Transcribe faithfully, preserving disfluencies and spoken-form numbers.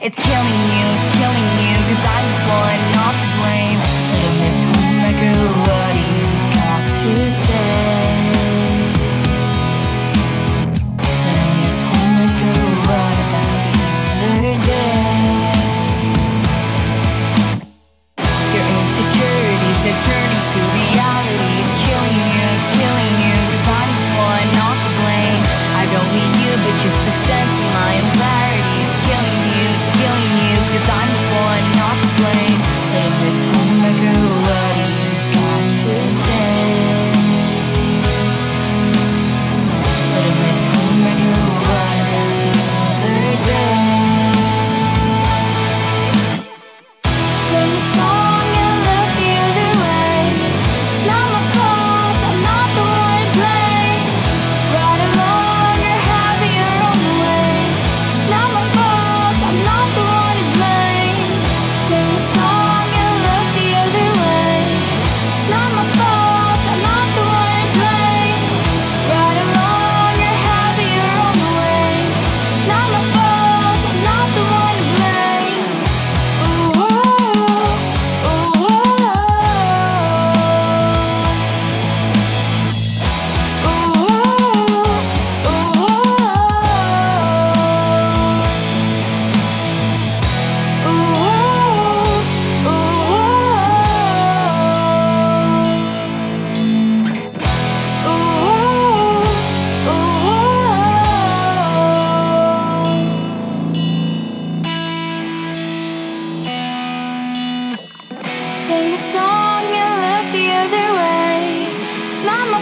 It's killing you, it's killing you, cause I'm the one not to blame. Little Miss Homewrecker, what do you got to say? Little Miss Homewrecker, what about the other day? Your insecurities are turning to reality. It's killing you, it's killing you, cause I'm the one not to blame. I don't need you, but just a sense of my own clarity. It's killing you, it's killing you, cause I'm the one not to blame. Little Miss Homewrecker, what do you got to say? Little Miss Homewrecker, what about the other day? Sing a song and look the other way. It's not my fault, I'm not the one to blame. Ride along or have your own way. It's not my fault, I'm not the one to blame. Sing a song and look the other way. It's not my fault, I'm not the one to blame. Ride along or have your own way. It's not my fault, I'm not the one to blame. Ooh, ooh, ooh, ooh, sing a song and look the other way. It's not my